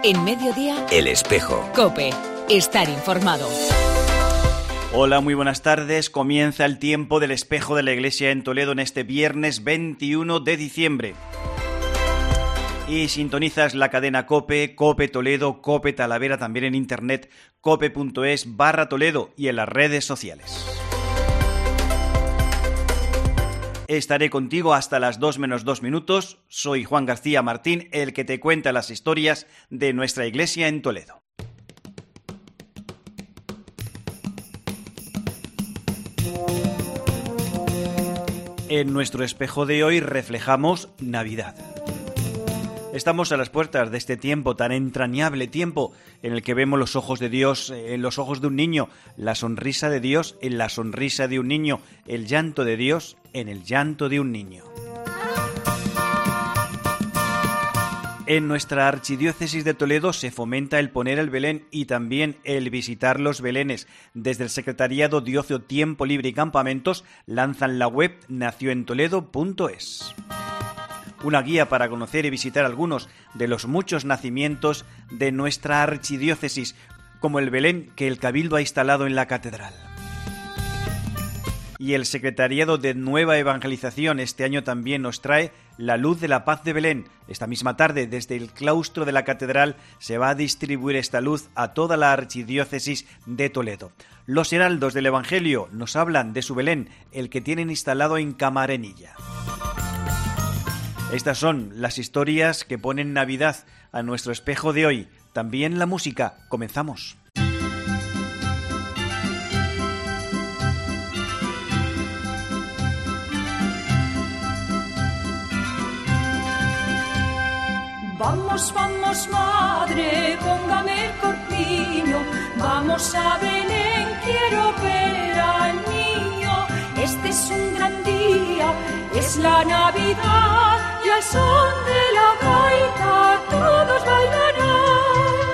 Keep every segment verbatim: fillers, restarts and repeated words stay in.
En Mediodía, El Espejo. COPE. Estar informado. Hola, muy buenas tardes. Comienza el tiempo del Espejo de la Iglesia en Toledo en este viernes veintiuno de diciembre. Y sintonizas la cadena COPE, COPE Toledo, COPE Talavera, también en internet, cope.es barra Toledo y en las redes sociales. Estaré contigo hasta las dos menos dos minutos. Soy Juan García Martín, el que te cuenta las historias de nuestra iglesia en Toledo. En nuestro espejo de hoy reflejamos Navidad. Estamos a las puertas de este tiempo tan entrañable, tiempo en el que vemos los ojos de Dios en los ojos de un niño, la sonrisa de Dios en la sonrisa de un niño, el llanto de Dios en el llanto de un niño. En nuestra archidiócesis de Toledo se fomenta el poner el Belén y también el visitar los belenes. Desde el Secretariado de Ocio, Tiempo Libre y Campamentos lanzan la web nació en toledo punto es. Una guía para conocer y visitar algunos de los muchos nacimientos de nuestra archidiócesis, como el Belén que el Cabildo ha instalado en la catedral. Y el Secretariado de Nueva Evangelización este año también nos trae la luz de la paz de Belén. Esta misma tarde, desde el claustro de la catedral, se va a distribuir esta luz a toda la archidiócesis de Toledo. Los heraldos del Evangelio nos hablan de su Belén, el que tienen instalado en Camarenilla. Estas son las historias que ponen Navidad a nuestro espejo de hoy. También la música. Comenzamos. Vamos, vamos, madre, póngame el corpiño. Vamos a Belén, quiero ver al niño. Este es un gran día, es la Navidad. Y al son de la gaita todos bailarán.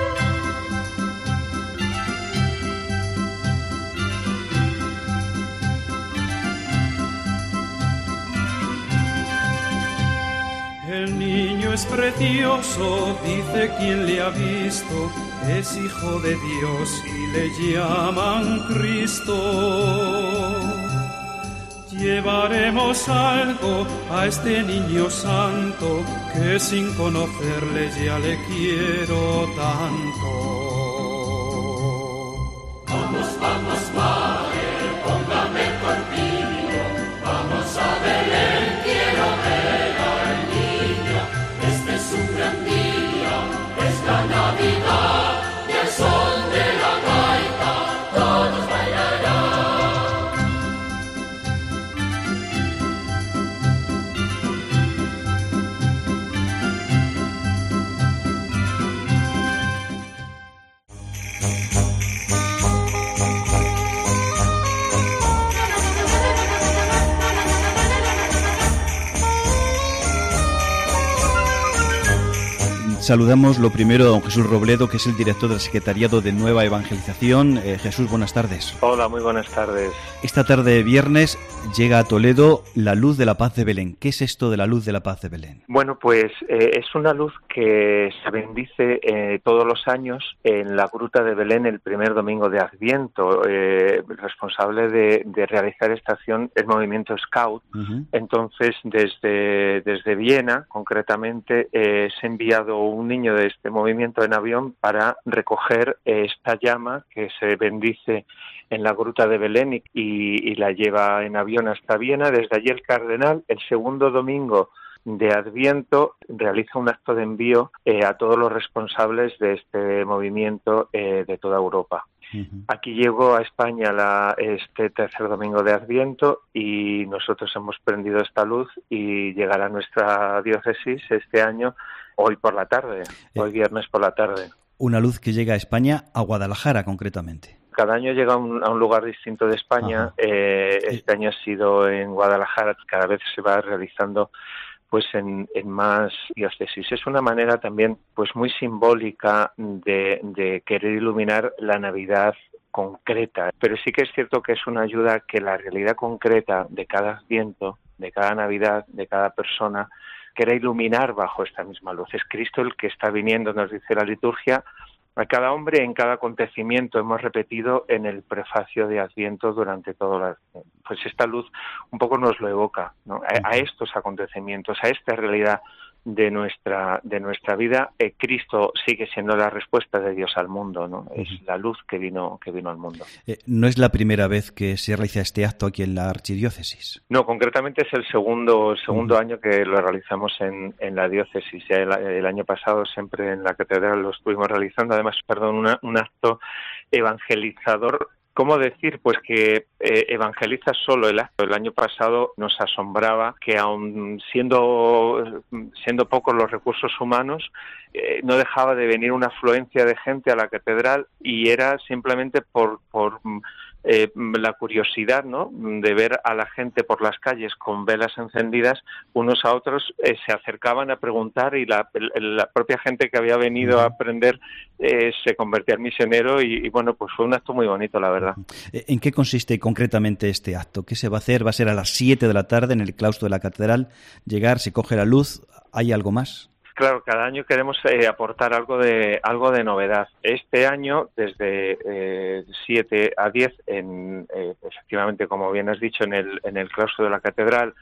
El niño es precioso, dice quien le ha visto, es hijo de Dios y le llaman Cristo. Llevaremos algo a este niño santo, que sin conocerle ya le quiero tanto. Vamos, vamos, madre, póngame el corpiño, vamos a Belén, quiero ver al niño. Este es un gran día, es la Navidad, y el son de la gaita todos bailarán. Saludamos lo primero a don Jesús Robledo, que es el director del Secretariado de Nueva Evangelización. Eh, Jesús, buenas tardes. Hola, muy buenas tardes. Esta tarde de viernes llega a Toledo la luz de la paz de Belén. ¿Qué es esto de la luz de la paz de Belén? Bueno, pues eh, es una luz que se bendice eh, todos los años en la Gruta de Belén el primer domingo de Adviento. Eh, el responsable de, de realizar esta acción es Movimiento Scout. Uh-huh. Entonces, desde, desde Viena, concretamente, eh, se ha enviado un niño de este movimiento en avión para recoger eh, esta llama que se bendice en la Gruta de Belén y, y la lleva en avión hasta Viena. Desde allí el cardenal, el segundo domingo de Adviento, realiza un acto de envío eh, a todos los responsables de este movimiento eh, de toda Europa. Uh-huh. Aquí llegó a España la, este tercer domingo de Adviento y nosotros hemos prendido esta luz y llegará a nuestra diócesis este año hoy por la tarde, eh, hoy viernes por la tarde. Una luz que llega a España, a Guadalajara concretamente. Cada año llega a un, a un lugar distinto de España. Eh, este año ha sido en Guadalajara, cada vez se va realizando pues en, en más diócesis. Es una manera también pues muy simbólica de, de querer iluminar la Navidad concreta, pero sí que es cierto que es una ayuda que la realidad concreta de cada Adviento, de cada Navidad, de cada persona, quiera iluminar bajo esta misma luz. Es Cristo el que está viniendo, nos dice la liturgia, a cada hombre en cada acontecimiento. Hemos repetido en el prefacio de Adviento durante todo la... Pues esta luz un poco nos lo evoca, ¿no? A, a estos acontecimientos, a esta realidad de nuestra de nuestra vida. eh, Cristo sigue siendo la respuesta de Dios al mundo, ¿no? Es la luz que vino que vino al mundo. Eh, no es la primera vez que se realiza este acto aquí en la archidiócesis. No, concretamente es el segundo el segundo uh-huh. año que lo realizamos en, en la diócesis. Ya el, el año pasado siempre en la catedral lo estuvimos realizando. Además, perdón, una, un acto evangelizador. ¿Cómo decir? Pues que eh, evangeliza solo el acto. El año pasado nos asombraba que aun siendo siendo pocos los recursos humanos, eh, no dejaba de venir una afluencia de gente a la catedral, y era simplemente por por eh, la curiosidad, ¿no?, de ver a la gente por las calles con velas encendidas, unos a otros eh, se acercaban a preguntar, y la, la propia gente que había venido a aprender eh, se convertía en misionero, y, y bueno, pues fue un acto muy bonito, la verdad. ¿En qué consiste concretamente este acto? ¿Qué se va a hacer? ¿Va a ser a las siete de la tarde en el claustro de la catedral? ¿Llegar, se coge la luz? ¿Hay algo más? Claro, cada año queremos eh, aportar algo de algo de novedad. Este año, desde eh, siete a diez, en, eh, efectivamente, como bien has dicho, en el, en el claustro de la catedral,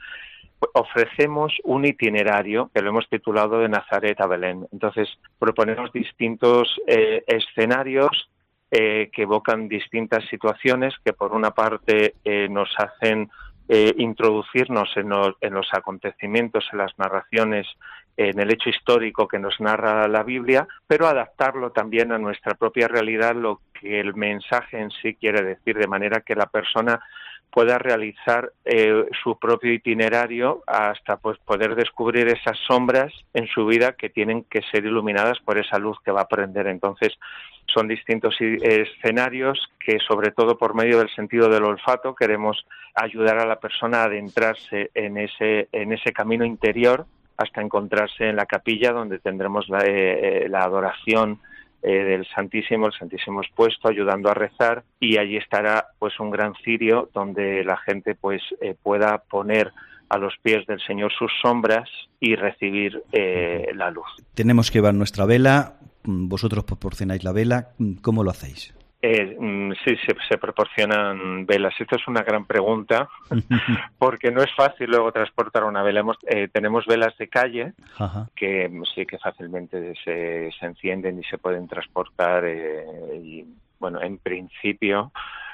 ofrecemos un itinerario que lo hemos titulado De Nazaret a Belén. Entonces, proponemos distintos eh, escenarios eh, que evocan distintas situaciones que, por una parte, eh, nos hacen eh, introducirnos en los, en los acontecimientos, en las narraciones, en el hecho histórico que nos narra la Biblia, pero adaptarlo también a nuestra propia realidad, lo que el mensaje en sí quiere decir, de manera que la persona pueda realizar eh, su propio itinerario hasta pues poder descubrir esas sombras en su vida que tienen que ser iluminadas por esa luz que va a prender. Entonces, son distintos escenarios que, sobre todo por medio del sentido del olfato, queremos ayudar a la persona a adentrarse en ese en ese camino interior hasta encontrarse en la capilla, donde tendremos la, eh, la adoración eh, del Santísimo, el Santísimo expuesto, ayudando a rezar, y allí estará pues un gran cirio donde la gente pues eh, pueda poner a los pies del Señor sus sombras y recibir eh, la luz. Tenemos que llevar nuestra vela, vosotros proporcionáis la vela, ¿cómo lo hacéis? Eh, sí, se, se proporcionan velas. Esto es una gran pregunta, porque no es fácil luego transportar una vela. Hemos, eh, tenemos velas de calle, Ajá. que sí que fácilmente se, se encienden y se pueden transportar, eh, y bueno, en principio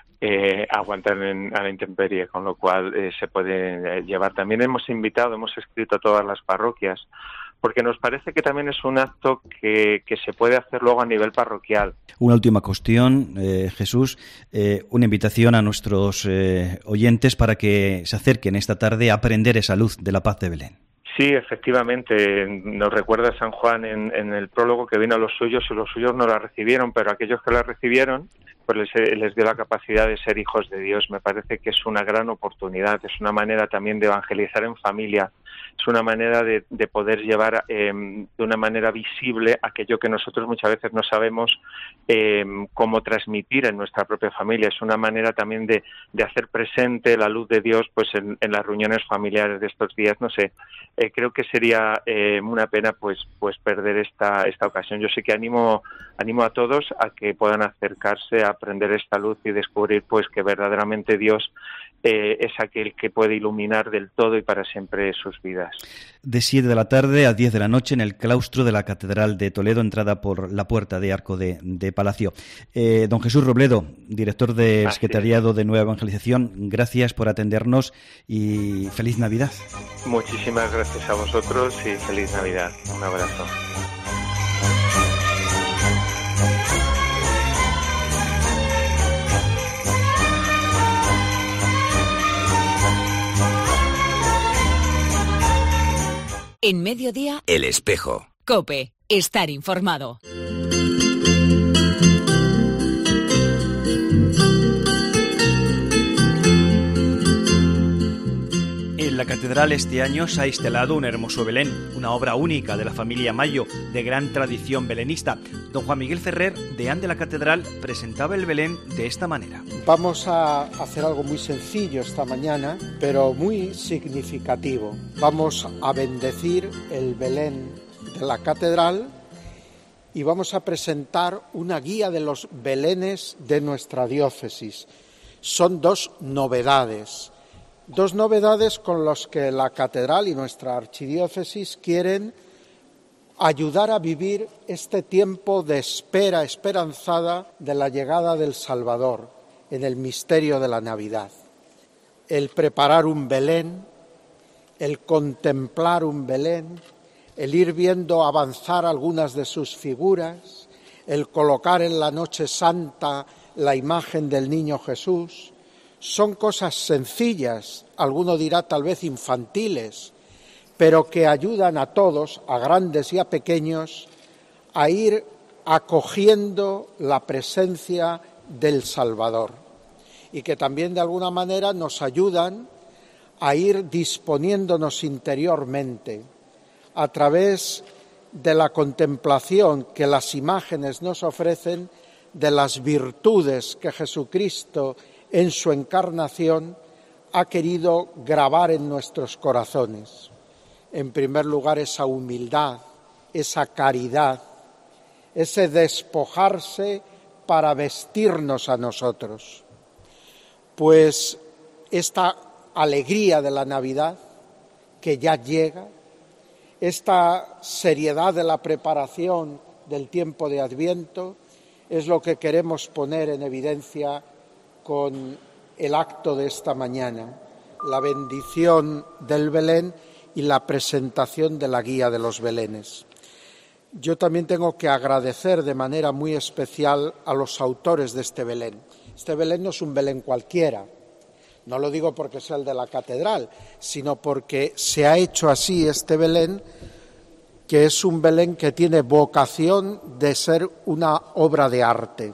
eh, aguantan en, a la intemperie, con lo cual eh, se puede llevar. También hemos invitado, hemos escrito a todas las parroquias, porque nos parece que también es un acto que, que se puede hacer luego a nivel parroquial. Una última cuestión, eh, Jesús, eh, una invitación a nuestros eh, oyentes para que se acerquen esta tarde a aprender esa luz de la paz de Belén. Sí, efectivamente, nos recuerda San Juan en, en el prólogo que vino a los suyos y los suyos no la recibieron, pero aquellos que la recibieron, pues les, les dio la capacidad de ser hijos de Dios. Me parece que es una gran oportunidad, es una manera también de evangelizar en familia, es una manera de, de poder llevar eh, de una manera visible aquello que nosotros muchas veces no sabemos eh, cómo transmitir en nuestra propia familia. Es una manera también de, de hacer presente la luz de Dios pues en, en las reuniones familiares de estos días. No sé, eh, creo que sería eh, una pena pues pues perder esta esta ocasión. Yo sí que animo animo a todos a que puedan acercarse a aprender esta luz y descubrir pues que verdaderamente Dios eh, es aquel que puede iluminar del todo y para siempre sus vidas. De siete de la tarde a diez de la noche en el claustro de la Catedral de Toledo, entrada por la puerta de Arco de, de Palacio. Eh, don Jesús Robledo, director del Secretariado de Nueva Evangelización, gracias por atendernos y feliz Navidad. Muchísimas gracias a vosotros y feliz Navidad. Un abrazo. En Mediodía, El Espejo. COPE, estar informado. En la la catedral este año se ha instalado un hermoso Belén, una obra única de la familia Mayo, de gran tradición belenista. Don Juan Miguel Ferrer, deán de la catedral, presentaba el Belén de esta manera. Vamos a hacer algo muy sencillo esta mañana, pero muy significativo. Vamos a bendecir el Belén de la catedral y vamos a presentar una guía de los belenes de nuestra diócesis. Son dos novedades. Dos novedades con las que la catedral y nuestra archidiócesis quieren ayudar a vivir este tiempo de espera esperanzada de la llegada del Salvador en el misterio de la Navidad. El preparar un Belén, el contemplar un Belén, el ir viendo avanzar algunas de sus figuras, el colocar en la Noche Santa la imagen del Niño Jesús. Son cosas sencillas, alguno dirá tal vez infantiles, pero que ayudan a todos, a grandes y a pequeños, a ir acogiendo la presencia del Salvador y que también de alguna manera nos ayudan a ir disponiéndonos interiormente a través de la contemplación que las imágenes nos ofrecen de las virtudes que Jesucristo en su encarnación ha querido grabar en nuestros corazones. En primer lugar, esa humildad, esa caridad, ese despojarse para vestirnos a nosotros. Pues esta alegría de la Navidad que ya llega, esta seriedad de la preparación del tiempo de Adviento, es lo que queremos poner en evidencia con el acto de esta mañana, la bendición del Belén y la presentación de la guía de los belenes. Yo también tengo que agradecer de manera muy especial a los autores de este Belén. Este Belén no es un Belén cualquiera, no lo digo porque sea el de la catedral, sino porque se ha hecho así este Belén, que es un Belén que tiene vocación de ser una obra de arte.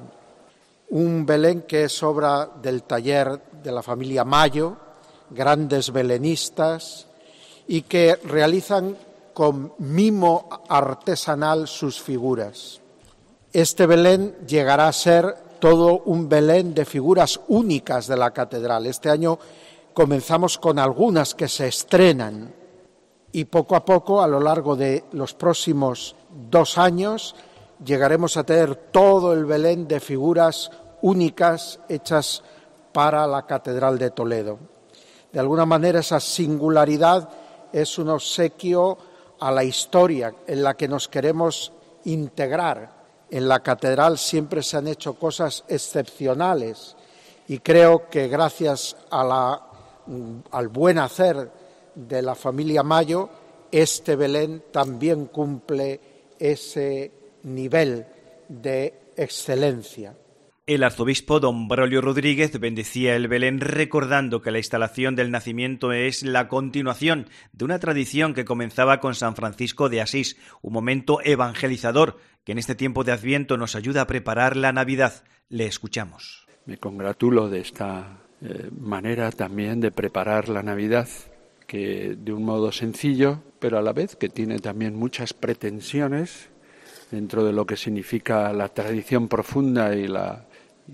Un Belén que es obra del taller de la familia Mayo, grandes belenistas, y que realizan con mimo artesanal sus figuras. Este Belén llegará a ser todo un Belén de figuras únicas de la catedral. Este año comenzamos con algunas que se estrenan y poco a poco, a lo largo de los próximos dos años, llegaremos a tener todo el Belén de figuras únicas hechas para la Catedral de Toledo. De alguna manera esa singularidad es un obsequio a la historia en la que nos queremos integrar. En la catedral siempre se han hecho cosas excepcionales y creo que gracias a la, al buen hacer de la familia Mayo, este Belén también cumple ese nivel de excelencia. El arzobispo don Braulio Rodríguez bendecía el Belén recordando que la instalación del nacimiento es la continuación de una tradición que comenzaba con San Francisco de Asís, un momento evangelizador que en este tiempo de Adviento nos ayuda a preparar la Navidad. Le escuchamos. Me congratulo de esta eh, manera también de preparar la Navidad, que de un modo sencillo, pero a la vez que tiene también muchas pretensiones dentro de lo que significa la tradición profunda y la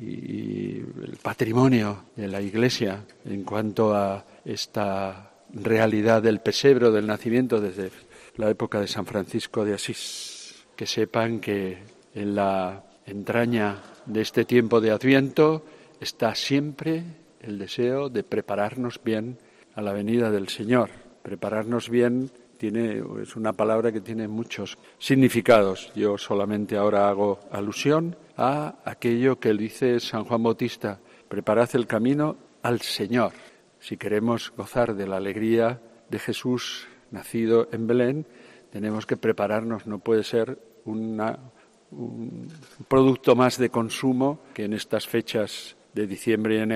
y el patrimonio de la Iglesia en cuanto a esta realidad del pesebre, del nacimiento desde la época de San Francisco de Asís. Que sepan que en la entraña de este tiempo de Adviento está siempre el deseo de prepararnos bien a la venida del Señor. Prepararnos bien tiene, es una palabra que tiene muchos significados. Yo solamente ahora hago alusión a aquello que dice San Juan Bautista: preparad el camino al Señor. Si queremos gozar de la alegría de Jesús nacido en Belén, tenemos que prepararnos. No puede ser una, un producto más de consumo que en estas fechas de diciembre y enero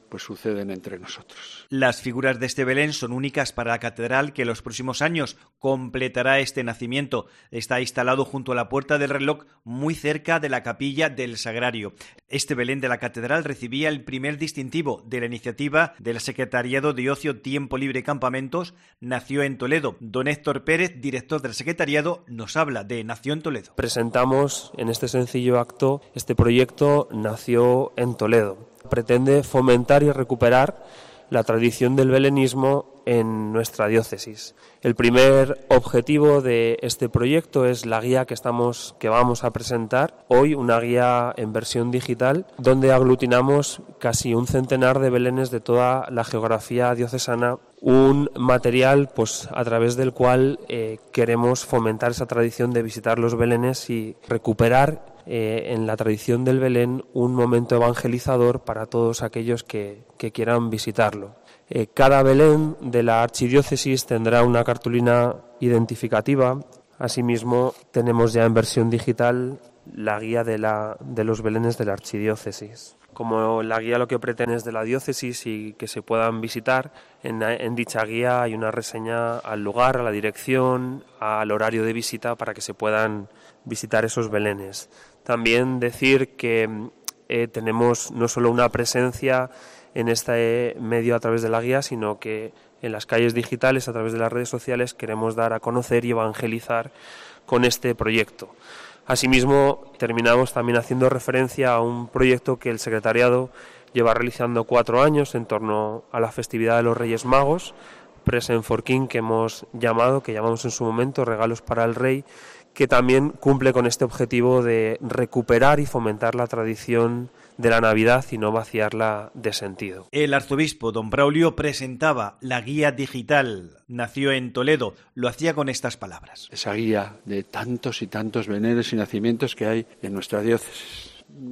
pues suceden entre nosotros. Las figuras de este Belén son únicas para la catedral, que en los próximos años completará este nacimiento. Está instalado junto a la Puerta del Reloj, muy cerca de la capilla del Sagrario. Este Belén de la catedral recibía el primer distintivo de la iniciativa del Secretariado de Ocio, Tiempo Libre y Campamentos. Nació en Toledo. Don Héctor Pérez, director del secretariado, nos habla de Nació en Toledo. Presentamos en este sencillo acto este proyecto Nació en Toledo. Pretende fomentar y recuperar la tradición del belenismo en nuestra diócesis. El primer objetivo de este proyecto es la guía que estamos que vamos a presentar hoy, una guía en versión digital donde aglutinamos casi un centenar de belenes de toda la geografía diocesana, un material pues a través del cual eh, queremos fomentar esa tradición de visitar los belenes y recuperar eh, en la tradición del Belén un momento evangelizador para todos aquellos que, que quieran visitarlo. Eh, cada Belén de la archidiócesis tendrá una cartulina identificativa. Asimismo, tenemos ya en versión digital la guía de, la, de los belenes de la archidiócesis. Como la guía lo que pretende es de la diócesis y que se puedan visitar, en, en dicha guía hay una reseña al lugar, a la dirección, al horario de visita para que se puedan visitar esos belenes. También decir que eh, tenemos no solo una presencia en este medio a través de la guía, sino que en las calles digitales, a través de las redes sociales, queremos dar a conocer y evangelizar con este proyecto. Asimismo, terminamos también haciendo referencia a un proyecto que el secretariado lleva realizando cuatro años en torno a la festividad de los Reyes Magos, Present for King, que hemos llamado, que llamamos en su momento Regalos para el Rey, que también cumple con este objetivo de recuperar y fomentar la tradición de la Navidad y no vaciarla de sentido. El arzobispo don Braulio presentaba la guía digital Nació en Toledo. Lo hacía con estas palabras. Esa guía de tantos y tantos belenes y nacimientos que hay en nuestra diócesis,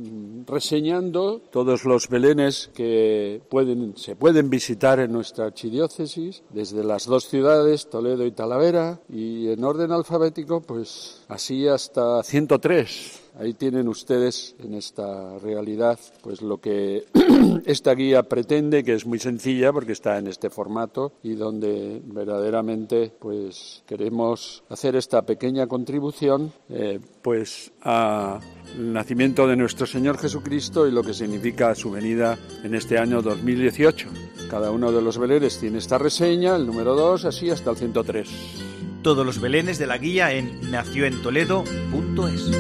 reseñando todos los belenes que pueden, se pueden visitar en nuestra archidiócesis, desde las dos ciudades, Toledo y Talavera, y en orden alfabético, pues así hasta ciento tres. Ahí tienen ustedes en esta realidad pues lo que esta guía pretende, que es muy sencilla porque está en este formato y donde verdaderamente pues queremos hacer esta pequeña contribución eh, pues al nacimiento de nuestro Señor Jesucristo y lo que significa su venida en este año dos mil dieciocho. Cada uno de los belenes tiene esta reseña, el número dos, así hasta el ciento tres. Todos los belenes de la guía en nació en toledo punto es.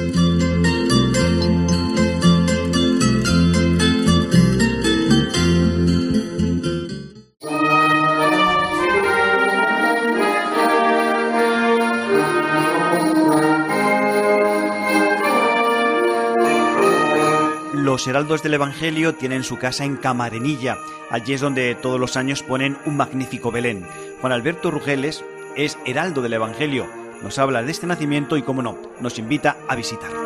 Los heraldos del Evangelio tienen su casa en Camarenilla. Allí es donde todos los años ponen un magnífico Belén. Juan Alberto Rugeles es heraldo del Evangelio. Nos habla de este nacimiento y, cómo no, nos invita a visitarlo.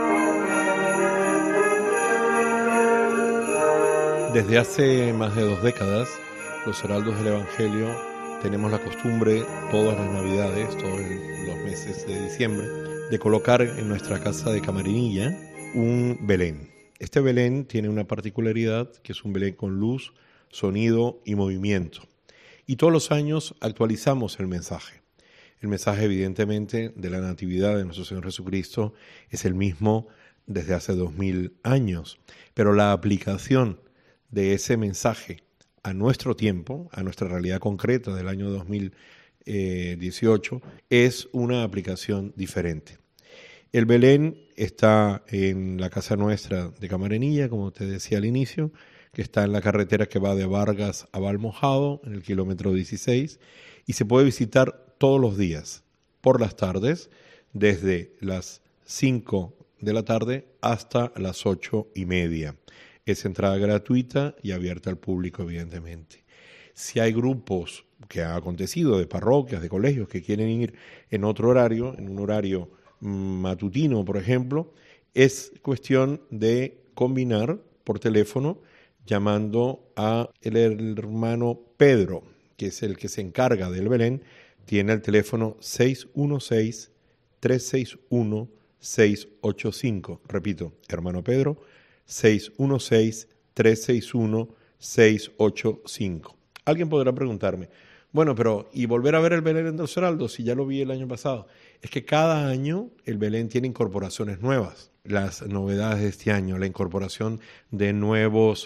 Desde hace más de dos décadas, los heraldos del Evangelio tenemos la costumbre, todas las Navidades, todos los meses de diciembre, de colocar en nuestra casa de Camarenilla un Belén. Este Belén tiene una particularidad, que es un Belén con luz, sonido y movimiento. Y todos los años actualizamos el mensaje. El mensaje, evidentemente, de la Natividad de nuestro Señor Jesucristo es el mismo desde hace dos mil años. Pero la aplicación de ese mensaje a nuestro tiempo, a nuestra realidad concreta del año dos mil dieciocho, es una aplicación diferente. El Belén está en la casa nuestra de Camarenilla, como te decía al inicio, que está en la carretera que va de Vargas a Valmojado, en el kilómetro dieciséis, y se puede visitar todos los días, por las tardes, desde las cinco de la tarde hasta las ocho y media. Es entrada gratuita y abierta al público, evidentemente. Si hay grupos que ha acontecido de parroquias, de colegios, que quieren ir en otro horario, en un horario matutino, por ejemplo, es cuestión de combinar por teléfono llamando a el hermano Pedro, que es el que se encarga del Belén. Tiene el teléfono seis uno seis, tres seis uno, seis ocho cinco. Repito, hermano Pedro, seis uno seis, tres seis uno, seis ocho cinco. Alguien podrá preguntarme, bueno, pero ¿y volver a ver el Belén en Los Heraldos si ya lo vi el año pasado? Es que cada año el Belén tiene incorporaciones nuevas. Las novedades de este año, la incorporación de nuevos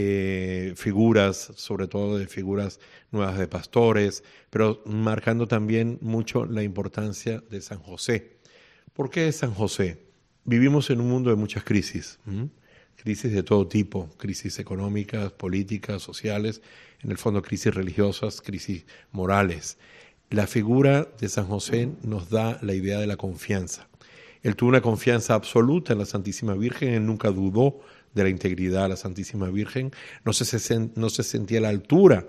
eh, figuras, sobre todo de figuras nuevas de pastores, pero marcando también mucho la importancia de San José. ¿Por qué San José? Vivimos en un mundo de muchas crisis, ¿m? crisis de todo tipo, crisis económicas, políticas, sociales, en el fondo crisis religiosas, crisis morales. La figura de San José nos da la idea de la confianza. Él tuvo una confianza absoluta en la Santísima Virgen, él nunca dudó de la integridad de la Santísima Virgen, no se, no se sentía a la altura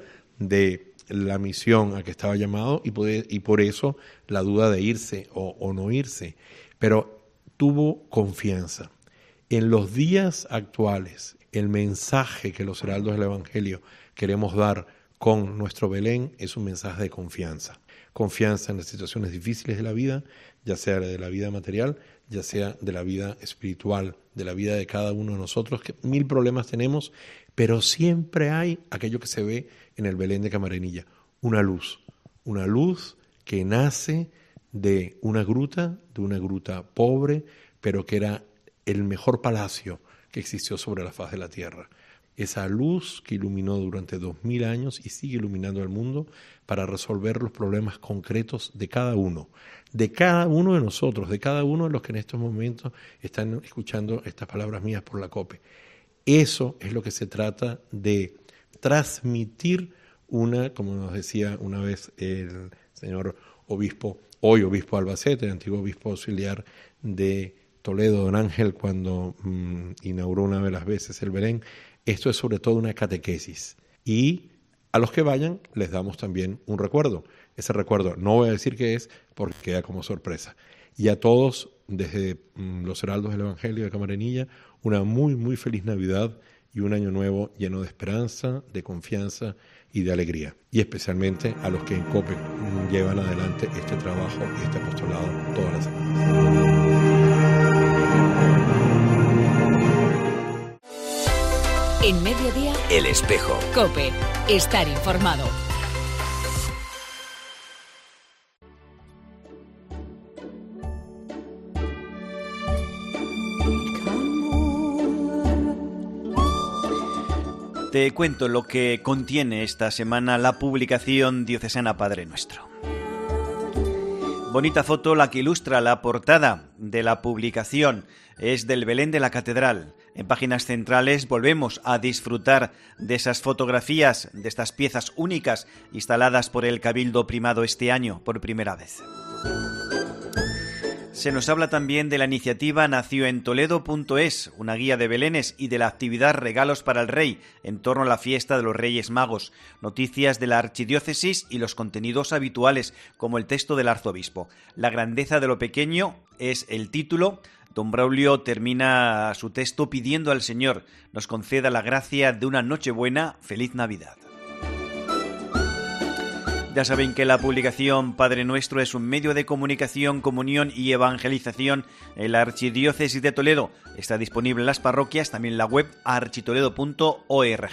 de la misión a que estaba llamado y, poder, y por eso la duda de irse o, o no irse, pero tuvo confianza. En los días actuales, el mensaje que los heraldos del Evangelio queremos dar con nuestro Belén es un mensaje de confianza. Confianza en las situaciones difíciles de la vida, ya sea de la vida material, ya sea de la vida espiritual, de la vida de cada uno de nosotros, que mil problemas tenemos, pero siempre hay aquello que se ve en el Belén de Camarilla, una luz, una luz que nace de una gruta, de una gruta pobre, pero que era el mejor palacio que existió sobre la faz de la tierra. Esa luz que iluminó durante dos mil años y sigue iluminando el mundo para resolver los problemas concretos de cada uno, de cada uno de nosotros, de cada uno de los que en estos momentos están escuchando estas palabras mías por la COPE. Eso es lo que se trata de transmitir una, como nos decía una vez el señor obispo, hoy obispo de Albacete, el antiguo obispo auxiliar de Toledo, don Ángel, cuando mmm, inauguró una de las veces el Belén. Esto es sobre todo una catequesis y a los que vayan les damos también un recuerdo. Ese recuerdo no voy a decir qué es porque queda como sorpresa. Y a todos, desde mmm, los heraldos del Evangelio de Camarenilla, una muy muy feliz Navidad y un año nuevo lleno de esperanza, de confianza y de alegría. Y especialmente a los que en COPE mmm, llevan adelante este trabajo y este apostolado todas las semanas. En Mediodía, El Espejo. COPE. Estar informado. Te cuento lo que contiene esta semana la publicación diocesana Padre Nuestro. Bonita foto la que ilustra la portada de la publicación. Es del Belén de la Catedral. En páginas centrales volvemos a disfrutar de esas fotografías, de estas piezas únicas instaladas por el Cabildo Primado este año por primera vez. Se nos habla también de la iniciativa nació en toledo punto es, una guía de belenes y de la actividad Regalos para el Rey en torno a la fiesta de los Reyes Magos, noticias de la archidiócesis y los contenidos habituales como el texto del arzobispo. La grandeza de lo pequeño es el título. Don Braulio termina su texto pidiendo al Señor nos conceda la gracia de una Nochebuena, feliz Navidad. Ya saben que la publicación Padre Nuestro es un medio de comunicación, comunión y evangelización en la Archidiócesis de Toledo. Está disponible en las parroquias, también en la web architoledo punto org.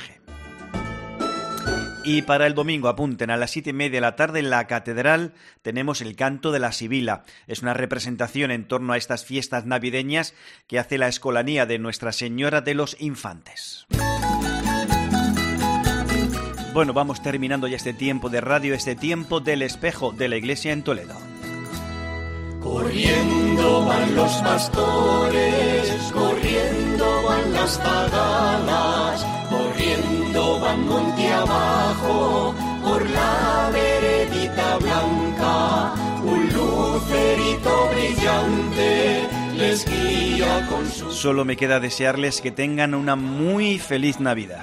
Y para el domingo, apunten, a las siete y media de la tarde en la Catedral tenemos el Canto de la Sibila. Es una representación en torno a estas fiestas navideñas que hace la Escolanía de Nuestra Señora de los Infantes. Bueno, vamos terminando ya este tiempo de radio, este tiempo del espejo de la Iglesia en Toledo. Corriendo van los pastores, corriendo van las paganas, corriendo van monte abajo, por la veredita blanca, un lucerito brillante les guía con su... Solo me queda desearles que tengan una muy feliz Navidad.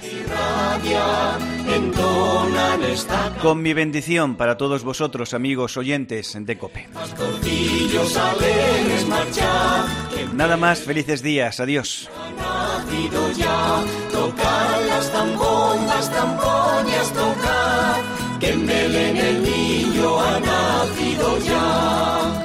Con mi bendición para todos vosotros, amigos oyentes de COPE. Nada más, felices días, adiós. Tocar las zambombas, zampoñas, tocar, que en Belén el niño ha nacido ya.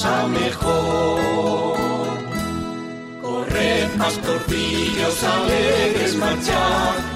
cosa mejor. Corred, pastorcillos alegres, marchad,